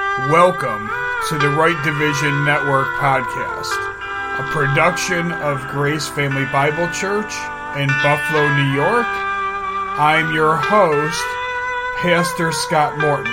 Welcome to the Right Division Network podcast, a production of Grace Family Bible Church in Buffalo, New York. I'm your host, Pastor Scott Morton.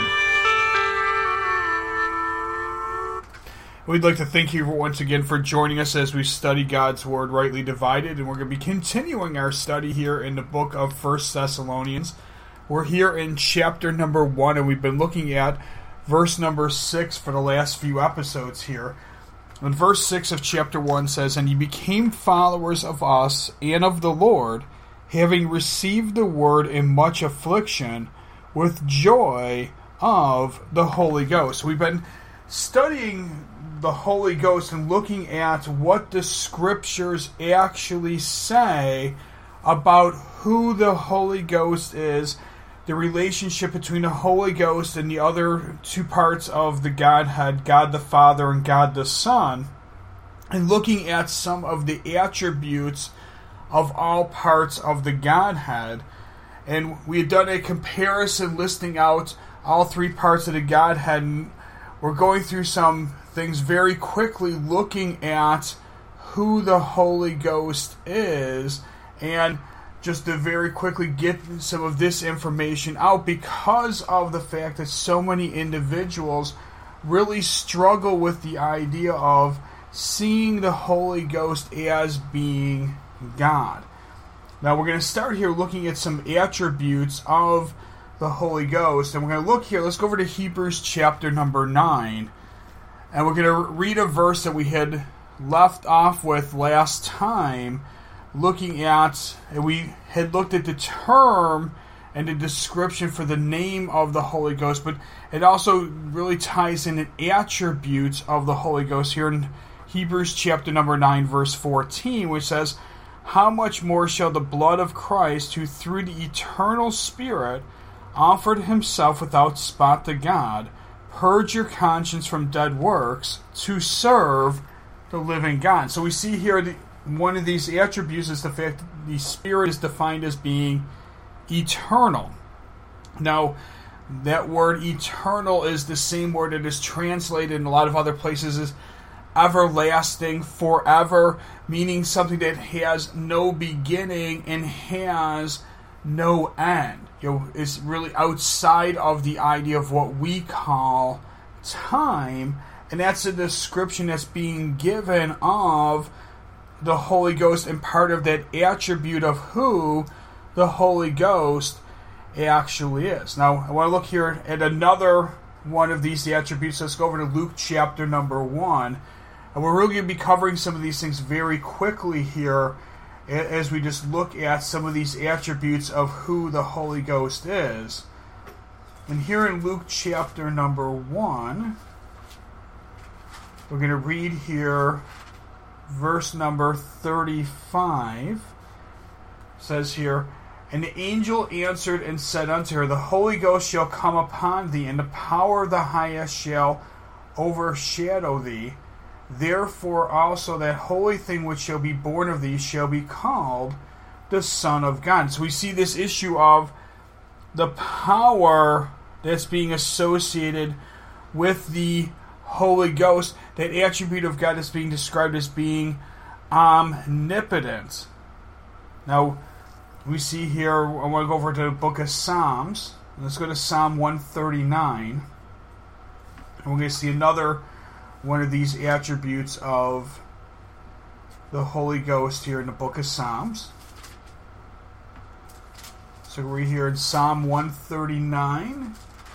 We'd like to thank you once again for joining us as we study God's Word rightly divided, and we're going to be continuing our study here in the book of 1 Thessalonians. We're here in chapter number 1, and we've been looking at verse number 6 for the last few episodes here. And verse 6 of chapter 1 says, "And ye became followers of us and of the Lord, having received the word in much affliction, with joy of the Holy Ghost." We've been studying the Holy Ghost and looking at what the Scriptures actually say about who the Holy Ghost is, the relationship between the Holy Ghost and the other two parts of the Godhead, God the Father and God the Son, and looking at some of the attributes of all parts of the Godhead. And we had done a comparison listing out all three parts of the Godhead, and we're going through some things very quickly, looking at who the Holy Ghost is, and just to very quickly get some of this information out because of the fact that so many individuals really struggle with the idea of seeing the Holy Ghost as being God. Now we're going to start here looking at some attributes of the Holy Ghost, and we're going to look here, let's go over to Hebrews chapter number 9, and we're going to read a verse that we had left off with last time, looking at, and we had looked at the term and the description for the name of the Holy Ghost, but it also really ties in the attributes of the Holy Ghost here in Hebrews chapter number 9, verse 14, which says, "How much more shall the blood of Christ, who through the eternal Spirit offered himself without spot to God, purge your conscience from dead works to serve the living God." So we see here one of these attributes is the fact that the Spirit is defined as being eternal. Now, that word eternal is the same word that is translated in a lot of other places as everlasting, forever, meaning something that has no beginning and has no end. It's really outside of the idea of what we call time, and that's a description that's being given of the Holy Ghost and part of that attribute of who the Holy Ghost actually is. Now, I want to look here at another one of these attributes. Let's go over to Luke chapter number 1. And we're really going to be covering some of these things very quickly here as we just look at some of these attributes of who the Holy Ghost is. And here in Luke chapter number 1, we're going to read here verse number 35. Says here, "And the angel answered and said unto her, The Holy Ghost shall come upon thee, and the power of the highest shall overshadow thee. Therefore also that holy thing which shall be born of thee shall be called the Son of God." So we see this issue of the power that's being associated with the Holy Ghost, that attribute of God is being described as being omnipotent. Now, we see here, I want to go over to the book of Psalms. Let's go to Psalm 139. And we're going to see another one of these attributes of the Holy Ghost here in the book of Psalms. So we're here in Psalm 139.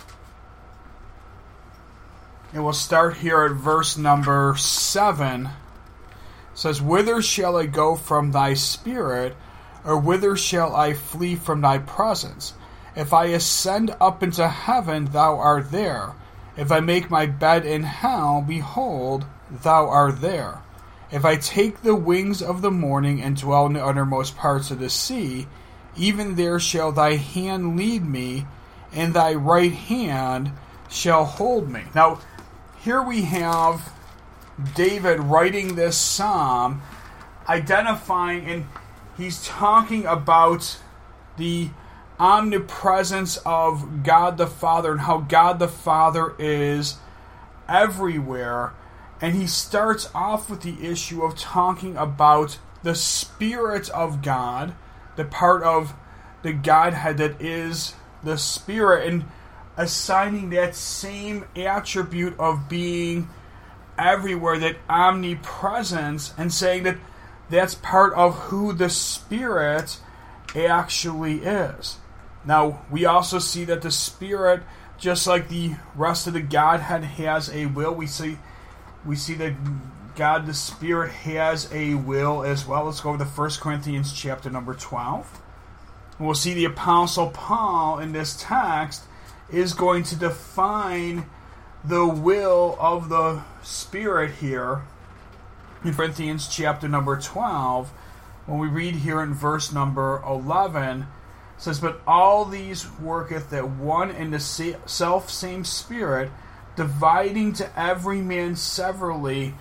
And we'll start here at verse number 7. It says, "Whither shall I go from thy spirit, or whither shall I flee from thy presence? If I ascend up into heaven, thou art there. If I make my bed in hell, behold, thou art there. If I take the wings of the morning and dwell in the uttermost parts of the sea, even there shall thy hand lead me, and thy right hand shall hold me." Now, here we have David writing this psalm, identifying, and he's talking about the omnipresence of God the Father and how God the Father is everywhere. And he starts off with the issue of talking about the Spirit of God, the part of the Godhead that is the Spirit, and assigning that same attribute of being everywhere, that omnipresence, and saying that that's part of who the Spirit actually is. Now, we also see that the Spirit, just like the rest of the Godhead, has a will. We see that God the Spirit has a will as well. Let's go over to 1 Corinthians chapter number 12. And we'll see the Apostle Paul in this text is going to define the will of the Spirit here in Corinthians chapter number 12. When we read here in verse number 11, it says, "But all these worketh that one and the self-same Spirit, dividing to every man severally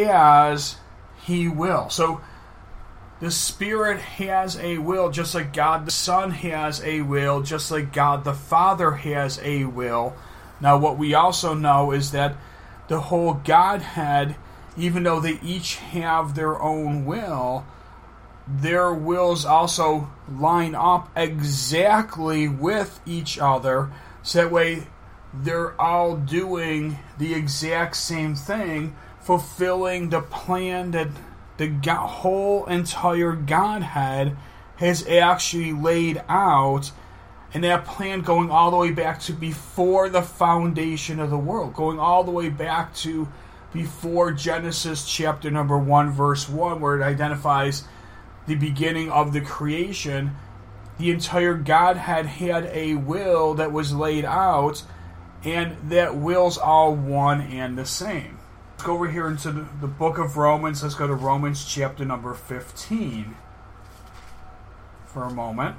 as he will." So the Spirit has a will, just like God the Son has a will, just like God the Father has a will. Now, what we also know is that the whole Godhead, even though they each have their own will, their wills also line up exactly with each other, so that way they're all doing the exact same thing, fulfilling the plan that the whole entire Godhead has actually laid out, and that plan going all the way back to before the foundation of the world, going all the way back to before Genesis chapter number 1, verse 1, where it identifies the beginning of the creation. The entire Godhead had a will that was laid out, and that will's all one and the same. Let's go over here into the book of Romans. Let's go to Romans chapter number 15 for a moment.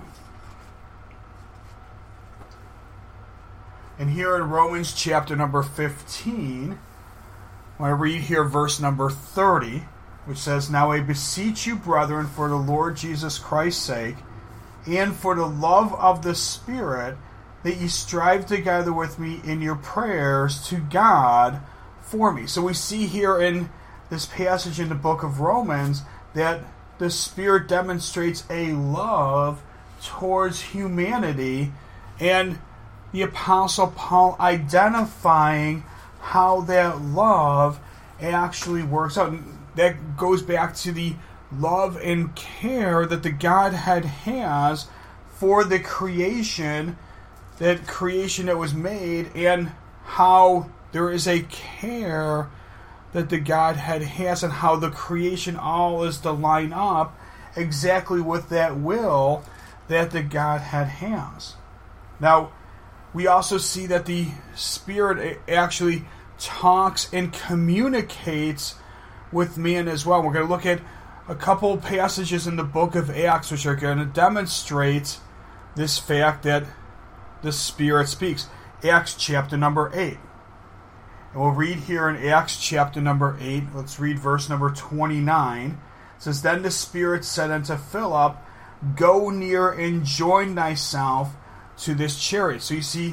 And here in Romans chapter number 15, when I read here verse number 30, which says, "Now I beseech you, brethren, for the Lord Jesus Christ's sake, and for the love of the Spirit, that ye strive together with me in your prayers to God for me." So we see here in this passage in the book of Romans that the Spirit demonstrates a love towards humanity, and the Apostle Paul identifying how that love actually works out. And that goes back to the love and care that the Godhead has for the creation, that creation that was made, and how there is a care that the Godhead has, and how the creation all is to line up exactly with that will that the Godhead has. Now, we also see that the Spirit actually talks and communicates with man as well. We're going to look at a couple passages in the book of Acts which are going to demonstrate this fact that the Spirit speaks. Acts chapter number 8. And we'll read here in Acts chapter number 8. Let's read verse number 29. It says, "Then the Spirit said unto Philip, Go near and join thyself to this chariot." So you see,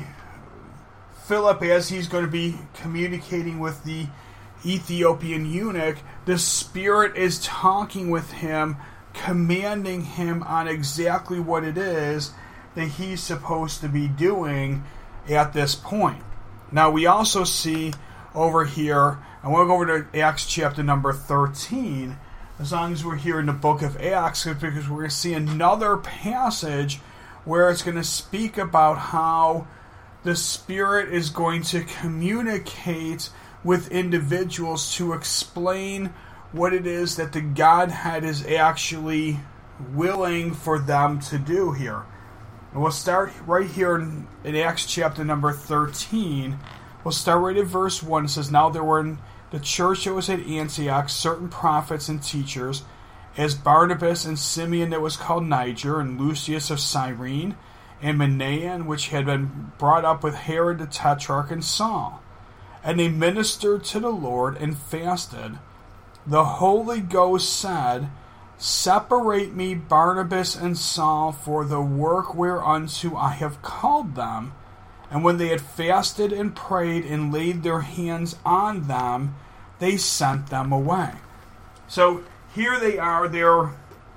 Philip, as he's going to be communicating with the Ethiopian eunuch, the Spirit is talking with him, commanding him on exactly what it is that he's supposed to be doing at this point. Now, we also see over here, I want to go over to Acts chapter number 13, as long as we're here in the book of Acts, because we're going to see another passage where it's going to speak about how the Spirit is going to communicate with individuals to explain what it is that the Godhead is actually willing for them to do here. And we'll start right here in Acts chapter number 13. We'll start right at verse 1. It says, "Now there were in the church that was at Antioch certain prophets and teachers, as Barnabas and Simeon that was called Niger, and Lucius of Cyrene, and Manaen, which had been brought up with Herod the Tetrarch, and Saul. And they ministered to the Lord and fasted. The Holy Ghost said, Separate me Barnabas and Saul for the work whereunto I have called them. And when they had fasted and prayed and laid their hands on them, they sent them away. So here they are, they're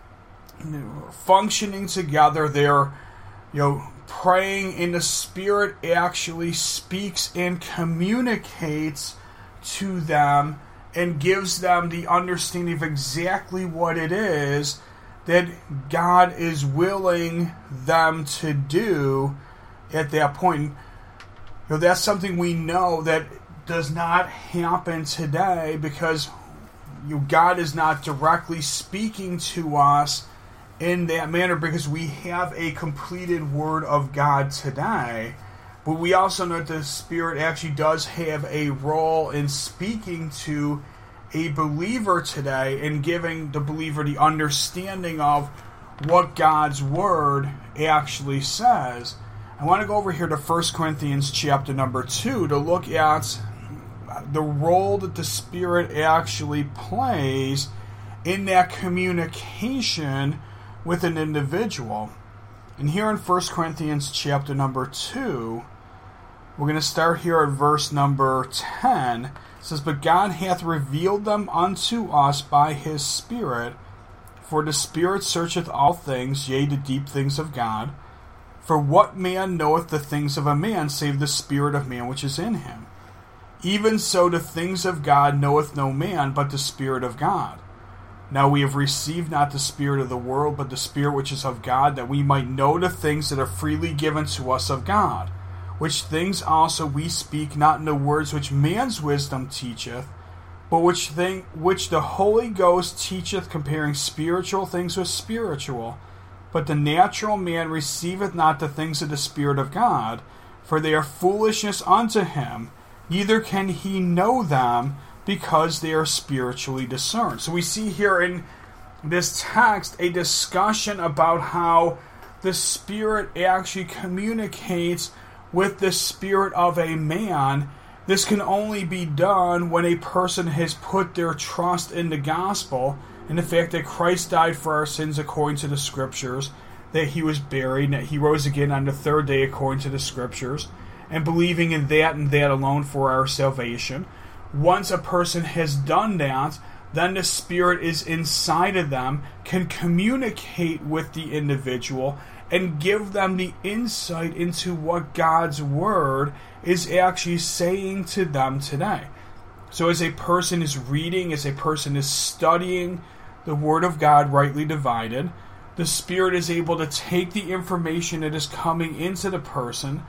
functioning together, they're praying, and the Spirit actually speaks and communicates to them and gives them the understanding of exactly what it is that God is willing them to do at that point. That's something we know that does not happen today, because God is not directly speaking to us in that manner, because we have a completed Word of God today. But we also know that the Spirit actually does have a role in speaking to a believer today and giving the believer the understanding of what God's Word actually says. I want to go over here to 1 Corinthians chapter number 2 to look at the role that the Spirit actually plays in that communication with an individual. And here in 1 Corinthians chapter number 2, we're going to start here at verse number 10. It says, "But God hath revealed them unto us by his Spirit, for the Spirit searcheth all things, yea, the deep things of God. For what man knoweth the things of a man, save the Spirit of man which is in him? Even so the things of God knoweth no man, but the Spirit of God. Now we have received not the spirit of the world, but the Spirit which is of God, that we might know the things that are freely given to us of God. Which things also we speak, not in the words which man's wisdom teacheth, but which the Holy Ghost teacheth, comparing spiritual things with spiritual. But the natural man receiveth not the things of the Spirit of God, for they are foolishness unto him, neither can he know them, because they are spiritually discerned." So we see here in this text a discussion about how the Spirit actually communicates with the spirit of a man. This can only be done when a person has put their trust in the gospel and the fact that Christ died for our sins according to the Scriptures, that he was buried, and that he rose again on the third day according to the Scriptures, and believing in that and that alone for our salvation. Once a person has done that, then the Spirit is inside of them, can communicate with the individual, and give them the insight into what God's Word is actually saying to them today. So as a person is reading, as a person is studying the Word of God rightly divided, the Spirit is able to take the information that is coming into the person,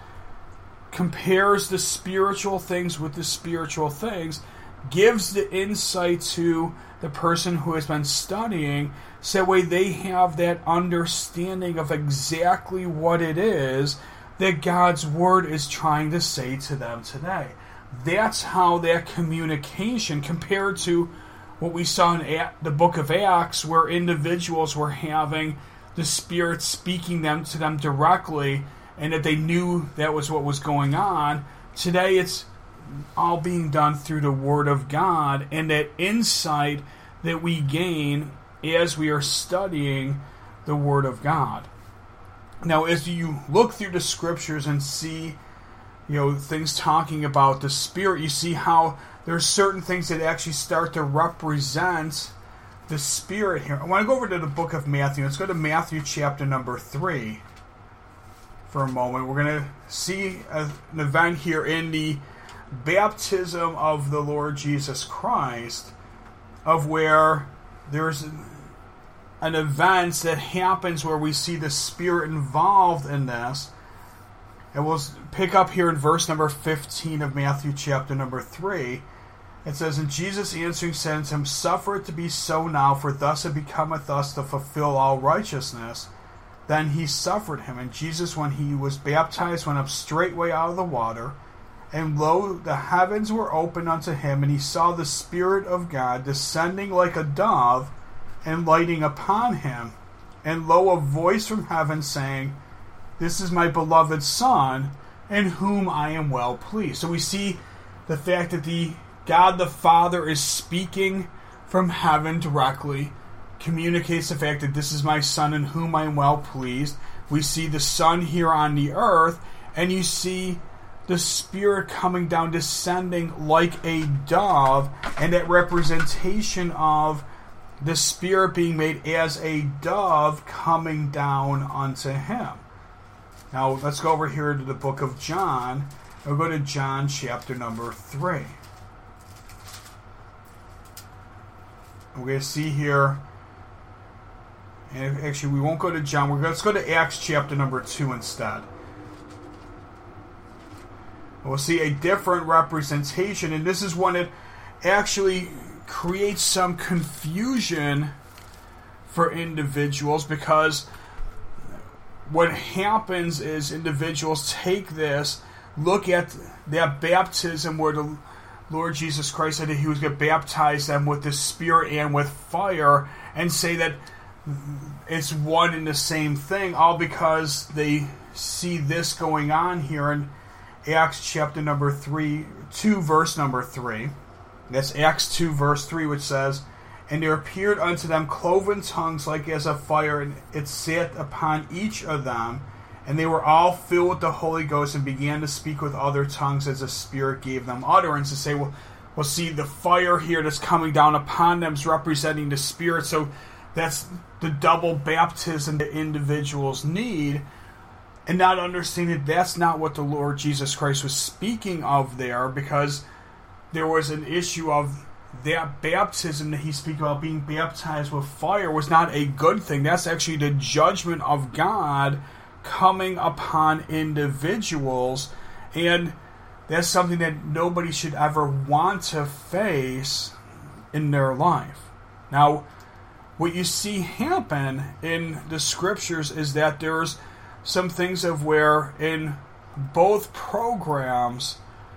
compares the spiritual things with the spiritual things, gives the insight to the person who has been studying, so that way they have that understanding of exactly what it is that God's Word is trying to say to them today. That's how that communication, compared to what we saw in the book of Acts, where individuals were having the Spirit speaking to them directly, and that they knew that was what was going on. Today it's all being done through the Word of God, and that insight that we gain as we are studying the Word of God. Now, as you look through the Scriptures and see, things talking about the Spirit, you see how there's certain things that actually start to represent the Spirit here. I want to go over to the book of Matthew. Let's go to Matthew chapter number 3 for a moment. We're going to see an event here in the baptism of the Lord Jesus Christ, of where there's an event that happens where we see the Spirit involved in this. And we'll pick up here in verse number 15 of Matthew chapter number 3. It says, "And Jesus answering said unto him, Suffer it to be so now, for thus it becometh us to fulfill all righteousness. Then he suffered him. And Jesus, when he was baptized, went up straightway out of the water. And lo, the heavens were opened unto him, and he saw the Spirit of God descending like a dove and lighting upon him. And lo, a voice from heaven saying, This is my beloved Son, in whom I am well pleased." So we see the fact that God the Father is speaking from heaven directly, communicates the fact that this is my Son in whom I am well pleased. We see the Son here on the earth, and you see the Spirit coming down, descending like a dove, and that representation of the Spirit being made as a dove coming down unto him. Now, let's go over here to the book of John. We'll go to John chapter number 3. We're going to see here, and actually we won't go to John, let's go to Acts chapter number 2 instead. We'll see a different representation, and this is one that actually creates some confusion for individuals, because what happens is individuals take this, look at that baptism where the Lord Jesus Christ said that he was going to baptize them with the Spirit and with fire, and say that it's one and the same thing, all because they see this going on here in Acts chapter number 2 verse number 3. That's Acts 2 verse 3, which says, "And there appeared unto them cloven tongues like as of fire, and it sat upon each of them. And they were all filled with the Holy Ghost, and began to speak with other tongues as the Spirit gave them utterance." To say, well, see, the fire here that's coming down upon them is representing the Spirit. So that's the double baptism that individuals need. And not understanding that's not what the Lord Jesus Christ was speaking of there, because there was an issue of that baptism that he's speaking about, being baptized with fire, was not a good thing. That's actually the judgment of God coming upon individuals, and that's something that nobody should ever want to face in their life. Now, what you see happen in the scriptures is that there's some things of where in both programs,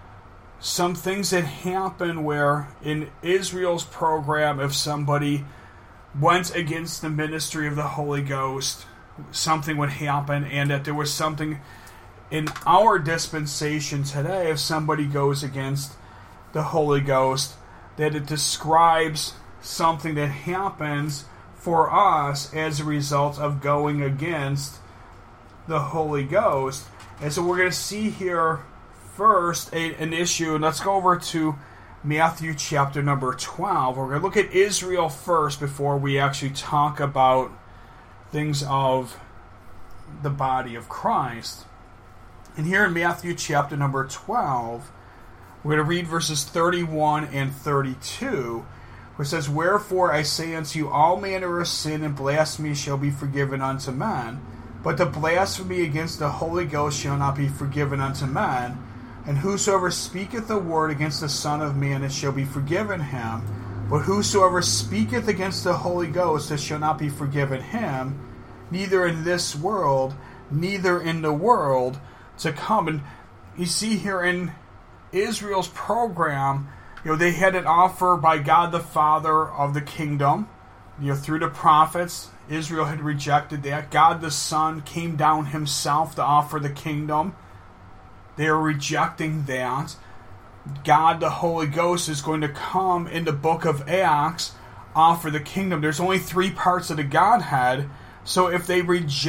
some things that happen where in Israel's program, if somebody went against the ministry of the Holy Ghost, something would happen, and that there was something in our dispensation today, if somebody goes against the Holy Ghost, that it describes something that happens for us as a result of going against the Holy Ghost. And so we're going to see here first an issue, and let's go over to Matthew chapter number 12. We're going to look at Israel first before we actually talk about things of the body of Christ. And here in Matthew chapter number 12, we're going to read verses 31 and 32, where it says, "Wherefore I say unto you, all manner of sin and blasphemy shall be forgiven unto men, but the blasphemy against the Holy Ghost shall not be forgiven unto men. And whosoever speaketh a word against the Son of Man, it shall be forgiven him. But whosoever speaketh against the Holy Ghost, it shall not be forgiven him, neither in this world, neither in the world to come." And you see here in Israel's program, they had an offer by God the Father of the kingdom, through the prophets. Israel had rejected that. God the Son came down himself to offer the kingdom. They are rejecting that. God the Holy Ghost is going to come in the book of Acts, offer the kingdom. There's only 3 parts of the Godhead. So if they've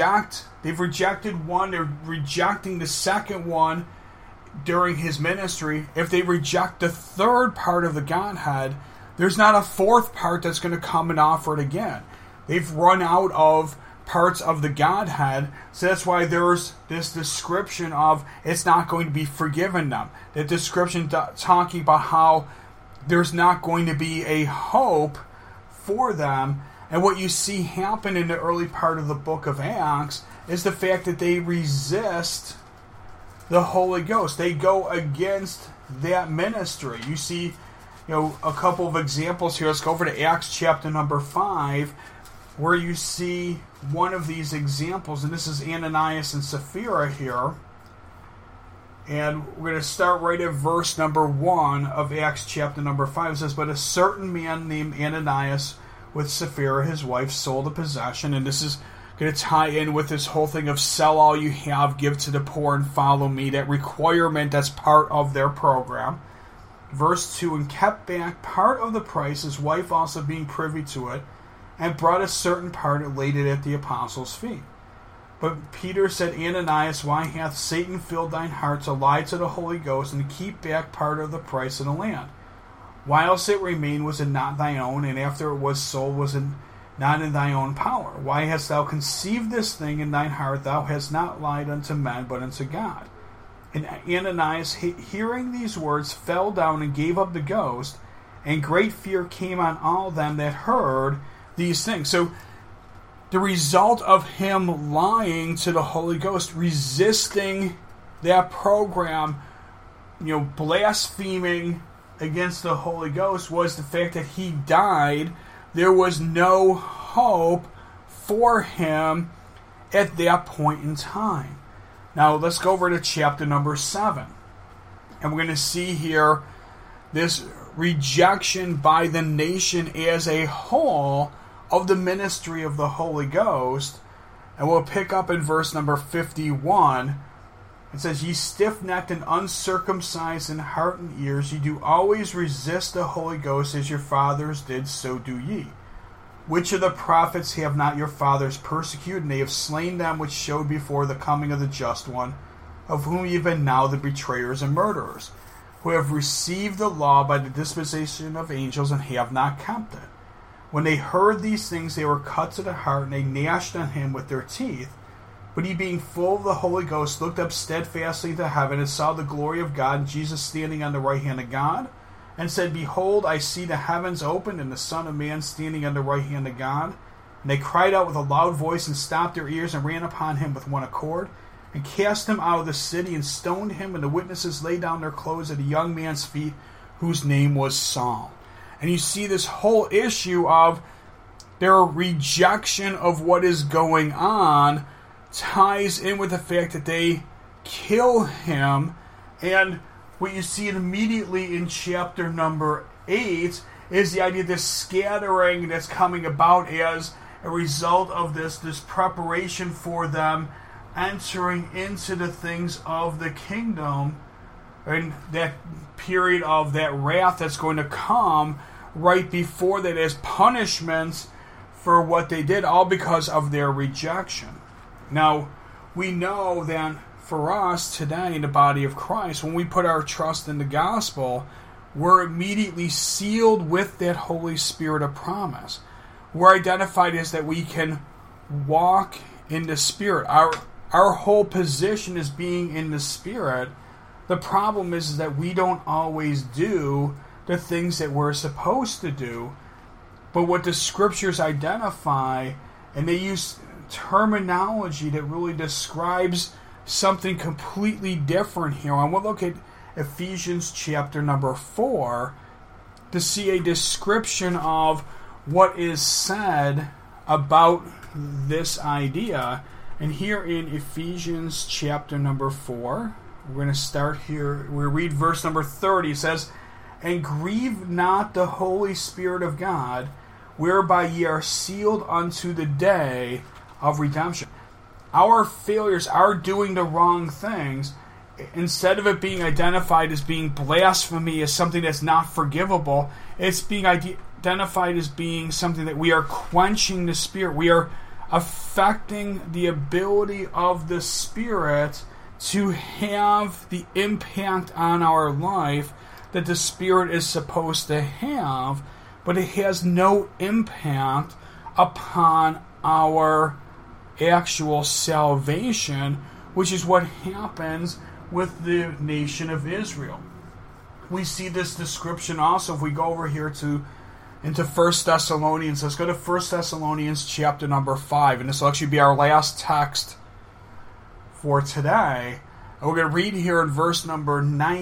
rejected one, they're rejecting the second one during his ministry. If they reject the 3rd part of the Godhead, there's not a 4th part that's going to come and offer it again. They've run out of parts of the Godhead, so that's why there's this description of it's not going to be forgiven them. That description talking about how there's not going to be a hope for them. And what you see happen in the early part of the book of Acts is the fact that they resist the Holy Ghost. They go against that ministry. You see, a couple of examples here. Let's go over to Acts chapter number 5, where you see one of these examples, and this is Ananias and Sapphira here. And we're going to start right at verse number 1 of Acts chapter number 5. It says, "But a certain man named Ananias with Sapphira his wife sold a possession," and this is going to tie in with this whole thing of sell all you have, give to the poor, and follow me. That requirement that's part of their program. Verse 2, "And kept back part of the price, his wife also being privy to it, and brought a certain part and laid it at the apostles' feet. But Peter said, Ananias, why hath Satan filled thine heart to lie to the Holy Ghost and to keep back part of the price of the land? Whilst it remained, was it not thine own? And after it was sold, was it not in thine own power? Why hast thou conceived this thing in thine heart? Thou hast not lied unto men, but unto God. And Ananias, hearing these words, fell down and gave up the ghost, and great fear came on all them that heard these things. So the result of him lying to the Holy Ghost, resisting that program, blaspheming against the Holy Ghost, was the fact that he died. There was no hope for him at that point in time. Now let's go over to chapter number 7. And we're going to see here this rejection by the nation as a whole of the ministry of the Holy Ghost. And we'll pick up in verse number 51. It says, Ye stiff-necked and uncircumcised in heart and ears, ye do always resist the Holy Ghost, as your fathers did, so do ye. Which of the prophets have not your fathers persecuted? And they have slain them which showed before the coming of the Just One, of whom ye have been now the betrayers and murderers, who have received the law by the dispensation of angels, and have not kept it. When they heard these things, they were cut to the heart, and they gnashed on him with their teeth. But he, being full of the Holy Ghost, looked up steadfastly to heaven, and saw the glory of God, and Jesus standing on the right hand of God, and said, Behold, I see the heavens opened, and the Son of Man standing on the right hand of God. And they cried out with a loud voice, and stopped their ears, and ran upon him with one accord, and cast him out of the city, and stoned him. And the witnesses laid down their clothes at a young man's feet, whose name was Saul. And you see this whole issue of their rejection of what is going on ties in with the fact that they kill him. And what you see immediately in chapter number 8 is the idea of this scattering that's coming about as a result of this preparation for them entering into the things of the kingdom, and that period of that wrath that's going to come right before that as punishments for what they did, all because of their rejection. Now, we know that for us today in the body of Christ, when we put our trust in the gospel, we're immediately sealed with that Holy Spirit of promise. We're identified as that we can walk in the Spirit. Our whole position is being in the Spirit. The problem is that we don't always do the things that we're supposed to do. But what the Scriptures identify, and they use terminology that really describes something completely different here. And we'll look at Ephesians chapter number 4 to see a description of what is said about this idea. And here in Ephesians chapter number 4, we're going to start here. We read verse number 30. It says, And grieve not the Holy Spirit of God, whereby ye are sealed unto the day of redemption. Our failures, our doing the wrong things, instead of it being identified as being blasphemy, as something that's not forgivable, it's being identified as being something that we are quenching the Spirit. We are affecting the ability of the Spirit to have the impact on our life that the Spirit is supposed to have, but it has no impact upon our actual salvation, which is what happens with the nation of Israel. We see this description also if we go over here into 1 Thessalonians. Let's go to 1 Thessalonians chapter number 5, and this will actually be our last text for today. And we're going to read here in verse number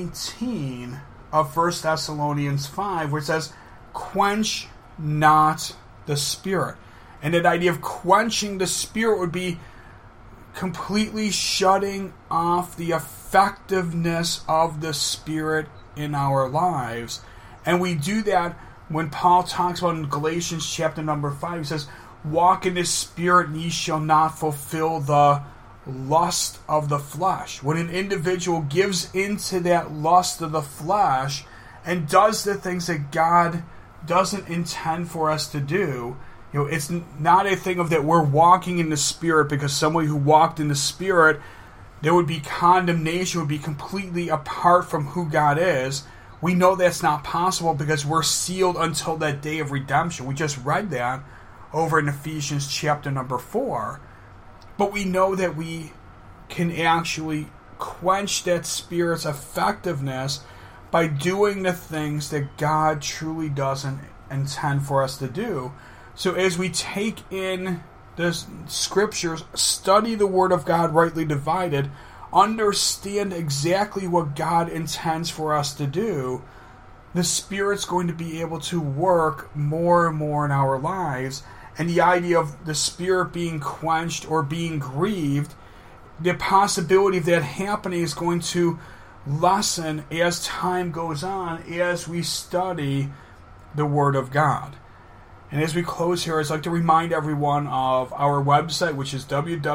19 of 1 Thessalonians 5, where it says, Quench not the Spirit. And that idea of quenching the Spirit would be completely shutting off the effectiveness of the Spirit in our lives. And we do that when Paul talks about in Galatians chapter number 5, he says, Walk in the Spirit, and ye shall not fulfill the lust of the flesh. When an individual gives into that lust of the flesh and does the things that God doesn't intend for us to do, It's not a thing of that we're walking in the Spirit, because somebody who walked in the Spirit, there would be condemnation, would be completely apart from who God is. We know that's not possible because we're sealed until that day of redemption. We just read that over in Ephesians chapter number 4. But we know that we can actually quench that Spirit's effectiveness by doing the things that God truly doesn't intend for us to do. So as we take in the Scriptures, study the Word of God rightly divided, understand exactly what God intends for us to do, the Spirit's going to be able to work more and more in our lives. And the idea of the Spirit being quenched or being grieved, the possibility of that happening is going to lessen as time goes on, as we study the Word of God. And as we close here, I'd like to remind everyone of our website, which is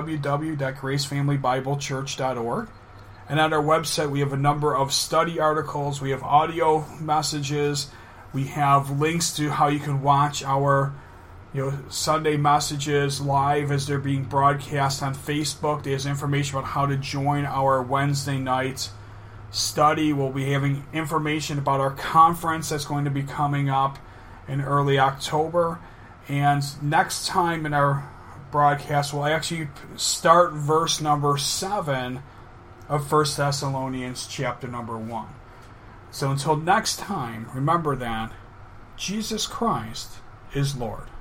www.gracefamilybiblechurch.org. And on our website, we have a number of study articles. We have audio messages. We have links to how you can watch our Sunday messages live as they're being broadcast on Facebook. There's information about how to join our Wednesday night study. We'll be having information about our conference that's going to be coming up in early October. And next time in our broadcast, we'll actually start verse number 7 of 1 Thessalonians chapter number 1. So until next time, remember that Jesus Christ is Lord.